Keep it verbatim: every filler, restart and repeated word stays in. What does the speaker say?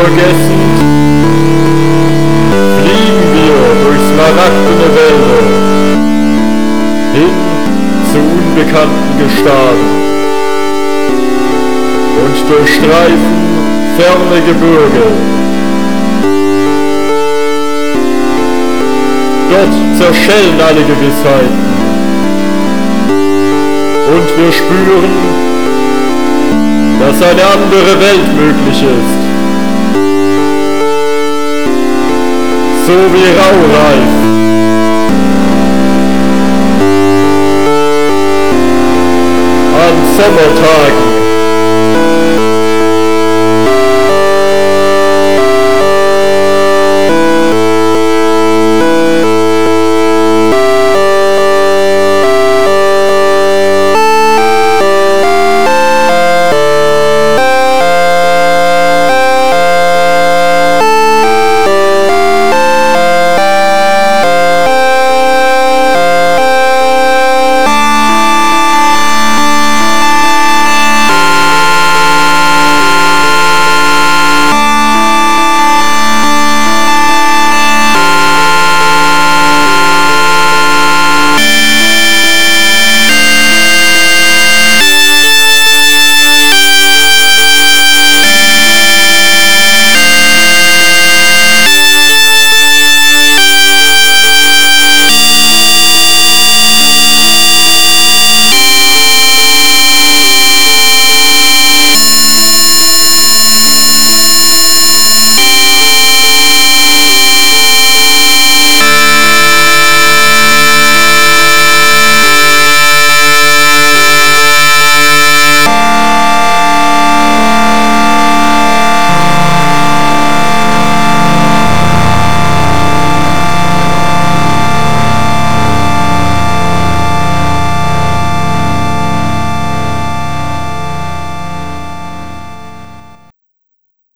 vergessend, fliegen wir durch smaragdene Wälder hin zu unbekannten Gestaden und durchstreifen ferne Gebirge. Dort zerschellen alle Gewissheiten und wir spüren, dass eine andere Welt möglich ist. So wie Raureif an Sommertagen